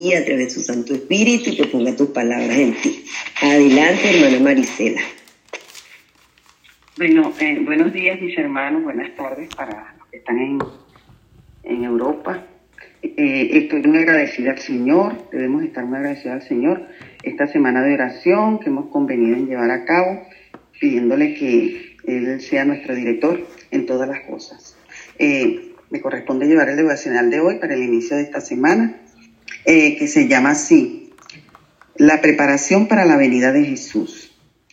y a través de su Santo Espíritu, y que ponga tus palabras en ti. Adelante, hermana Marisela. Bueno, buenos días, mis hermanos, buenas tardes para los que están en Europa. Estoy muy agradecida al Señor, debemos estar muy agradecidos al Señor esta semana de oración que hemos convenido en llevar a cabo, pidiéndole que Él sea nuestro director en todas las cosas. Me corresponde llevar el devocional de hoy para el inicio de esta semana, que se llama así: la preparación para la venida de Jesús.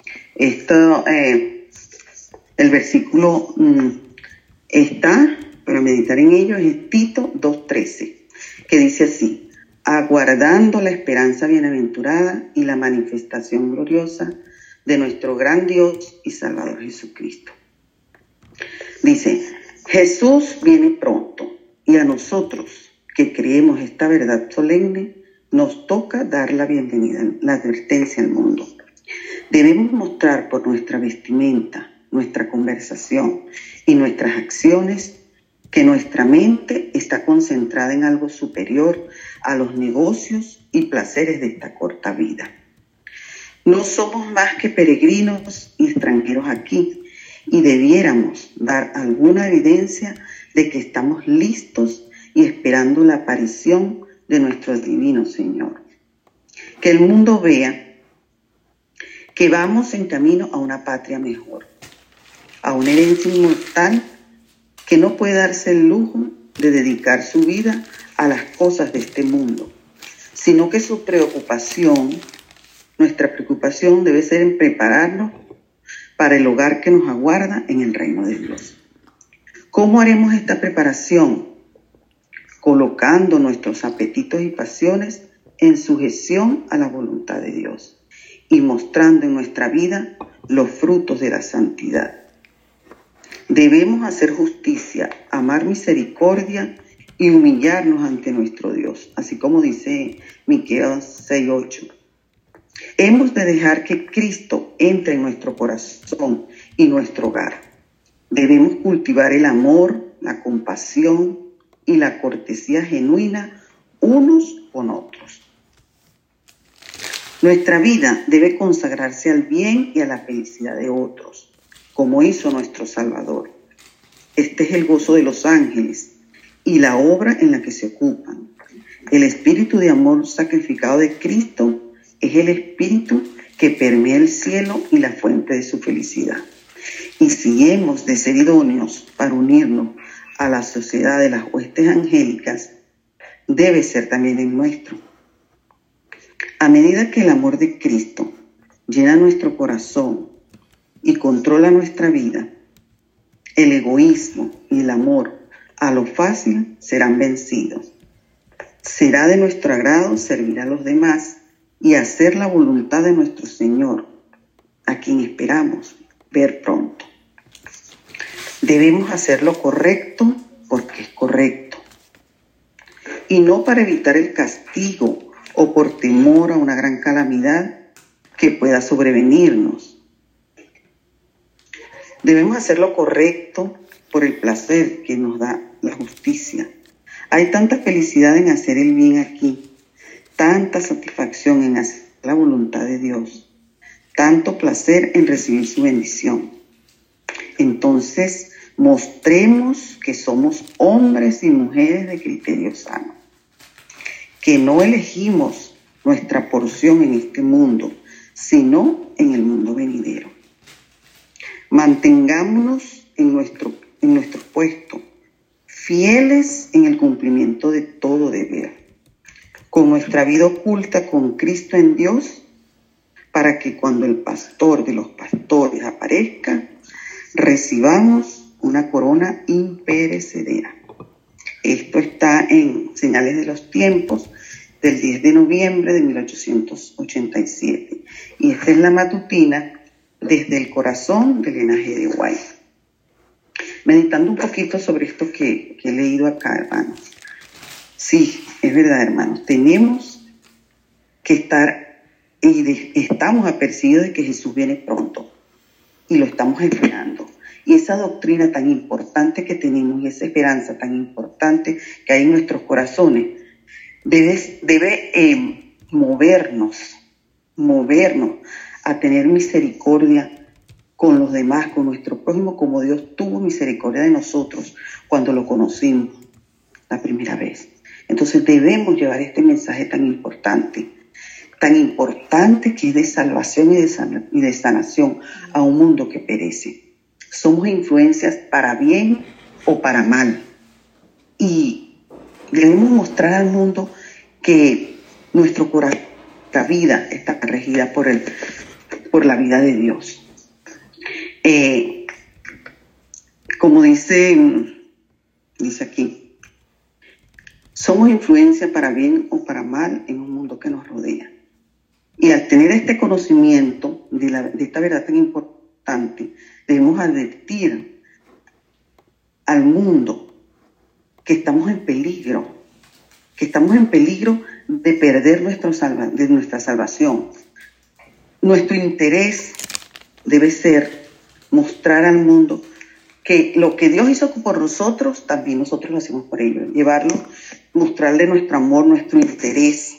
El versículo está, para meditar en ello, es Tito 2:13, que dice así: aguardando la esperanza bienaventurada y la manifestación gloriosa de nuestro gran Dios y Salvador Jesucristo. Dice, Jesús viene pronto, y a nosotros que creemos esta verdad solemne, nos toca dar la bienvenida, la advertencia al mundo. Debemos mostrar por nuestra vestimenta, nuestra conversación y nuestras acciones que nuestra mente está concentrada en algo superior a los negocios y placeres de esta corta vida. No somos más que peregrinos y extranjeros aquí, y debiéramos dar alguna evidencia de que estamos listos y esperando la aparición de nuestro divino Señor. Que el mundo vea que vamos en camino a una patria mejor, a una herencia inmortal que no puede darse el lujo de dedicar su vida a las cosas de este mundo, sino que nuestra preocupación debe ser en prepararnos para el hogar que nos aguarda en el reino de Dios. ¿Cómo haremos esta preparación? Colocando nuestros apetitos y pasiones en sujeción a la voluntad de Dios y mostrando en nuestra vida los frutos de la santidad. Debemos hacer justicia, amar misericordia y humillarnos ante nuestro Dios, así como dice Miqueas 6:8. Hemos de dejar que Cristo entre en nuestro corazón y nuestro hogar. Debemos cultivar el amor, la compasión y la cortesía genuina unos con otros. Nuestra vida debe consagrarse al bien y a la felicidad de otros, como hizo nuestro Salvador. Este es el gozo de los ángeles y la obra en la que se ocupan. El espíritu de amor sacrificado de Cristo es el espíritu que permea el cielo y la fuente de su felicidad. Y si hemos de ser idóneos para unirnos a la sociedad de las huestes angélicas, debe ser también el nuestro. A medida que el amor de Cristo llena nuestro corazón y controla nuestra vida, el egoísmo y el amor a lo fácil serán vencidos. Será de nuestro agrado servir a los demás y hacer la voluntad de nuestro Señor, a quien esperamos ver pronto. Debemos hacer lo correcto porque es correcto, y no para evitar el castigo o por temor a una gran calamidad que pueda sobrevenirnos. Debemos hacer lo correcto por el placer que nos da la justicia. Hay tanta felicidad en hacer el bien aquí, tanta satisfacción en hacer la voluntad de Dios, tanto placer en recibir su bendición. Entonces, mostremos que somos hombres y mujeres de criterio sano, que no elegimos nuestra porción en este mundo, sino en el mundo venidero. Mantengámonos en nuestro puesto, fieles en el cumplimiento de todo deber, con nuestra vida oculta con Cristo en Dios, para que cuando el pastor de los pastores aparezca, recibamos una corona imperecedera. Esto está en Señales de los Tiempos, del 10 de noviembre de 1887. Y esta es la matutina desde el corazón del linaje de White. Meditando un poquito sobre esto que he leído acá, hermanos. Sí, es verdad, hermanos. Tenemos que estar estamos apercibidos de que Jesús viene pronto. Y lo estamos esperando. Y esa doctrina tan importante que tenemos y esa esperanza tan importante que hay en nuestros corazones, debe movernos a tener misericordia con los demás, con nuestro prójimo, como Dios tuvo misericordia de nosotros cuando lo conocimos la primera vez. Entonces debemos llevar este mensaje tan importante que es de salvación y de sanación a un mundo que perece. Somos influencias para bien o para mal. Y debemos mostrar al mundo que nuestro corazón, nuestra vida está regida por la vida de Dios. Como dice aquí, somos influencia para bien o para mal en un mundo que nos rodea. Y al tener este conocimiento de esta verdad tan importante, debemos advertir al mundo que estamos en peligro de perder nuestra salvación. Nuestro interés debe ser mostrar al mundo que lo que Dios hizo por nosotros, también nosotros lo hacemos por ellos. Mostrarle nuestro amor, nuestro interés.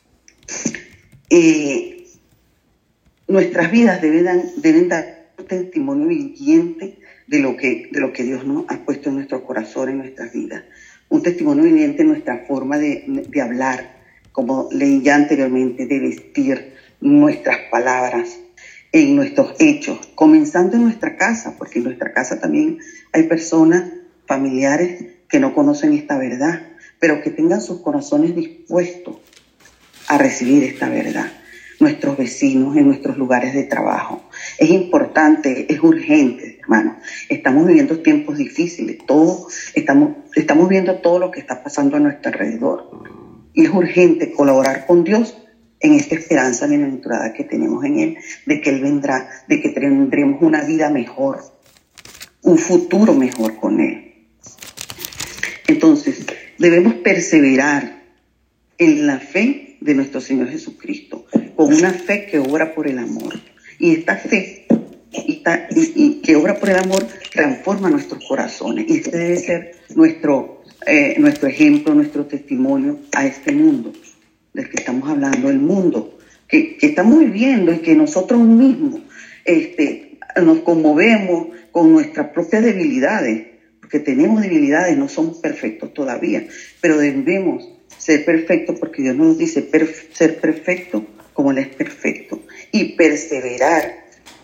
Nuestras vidas deben dar un testimonio viviente de lo que Dios nos ha puesto en nuestro corazón, en nuestras vidas. Un testimonio viviente en nuestra forma de hablar, como leí ya anteriormente, de vestir, nuestras palabras, en nuestros hechos, comenzando en nuestra casa, porque en nuestra casa también hay personas, familiares, que no conocen esta verdad, pero que tengan sus corazones dispuestos a recibir esta verdad. Nuestros vecinos, en nuestros lugares de trabajo. Es importante, es urgente, hermanos. Estamos viviendo tiempos difíciles. Estamos viendo todo lo que está pasando a nuestro alrededor. Y es urgente colaborar con Dios en esta esperanza bienaventurada que tenemos en Él, de que Él vendrá, de que tendremos una vida mejor, un futuro mejor con Él. Entonces, debemos perseverar en la fe de nuestro Señor Jesucristo, con una fe que obra por el amor. Y esta fe que obra por el amor transforma nuestros corazones. Y este debe ser nuestro ejemplo, nuestro testimonio a este mundo del que estamos hablando, el mundo que estamos viviendo y que nosotros mismos nos conmovemos con nuestras propias debilidades, porque tenemos debilidades, no somos perfectos todavía, pero debemos ser perfectos porque Dios nos dice ser perfecto como Él es perfecto, y perseverar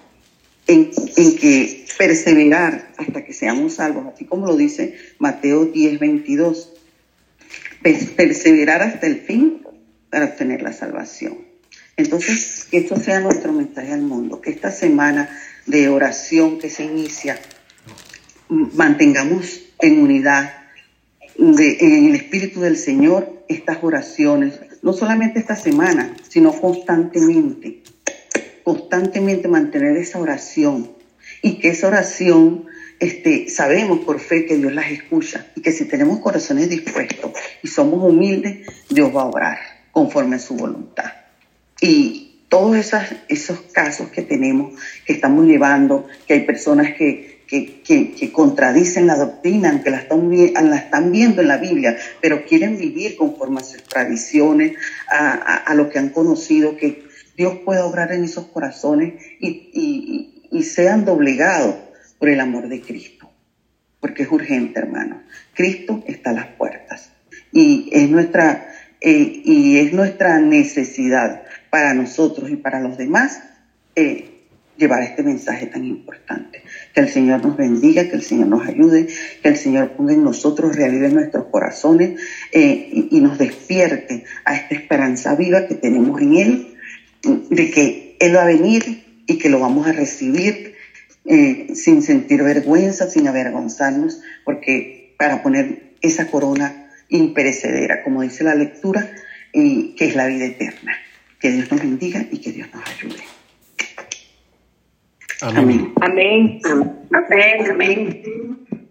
perseverar hasta que seamos salvos, así como lo dice Mateo 10:22, perseverar hasta el fin para obtener la salvación. Entonces, que esto sea nuestro mensaje al mundo, que esta semana de oración que se inicia, mantengamos en unidad, en el Espíritu del Señor, estas oraciones, no solamente esta semana, sino constantemente mantener esa oración, y que esa oración, sabemos por fe que Dios las escucha, y que si tenemos corazones dispuestos y somos humildes, Dios va a obrar conforme a su voluntad. Y todos esos casos que tenemos, que estamos llevando, que hay personas que contradicen la doctrina, aunque la están viendo en la Biblia, pero quieren vivir conforme a sus tradiciones, a lo que han conocido, que Dios pueda obrar en esos corazones y sean doblegados por el amor de Cristo, porque es urgente, hermanos. Cristo está a las puertas y es nuestra necesidad para nosotros y para los demás llevar este mensaje tan importante. Que el Señor nos bendiga, que el Señor nos ayude, que el Señor ponga en nosotros, reavive nuestros corazones y nos despierte a esta esperanza viva que tenemos en Él, de que Él va a venir y que lo vamos a recibir sin sentir vergüenza, sin avergonzarnos, porque para poner esa corona imperecedera, como dice la lectura, que es la vida eterna. Que Dios nos bendiga y que Dios nos ayude. Amén. Amén. Amén. Amén.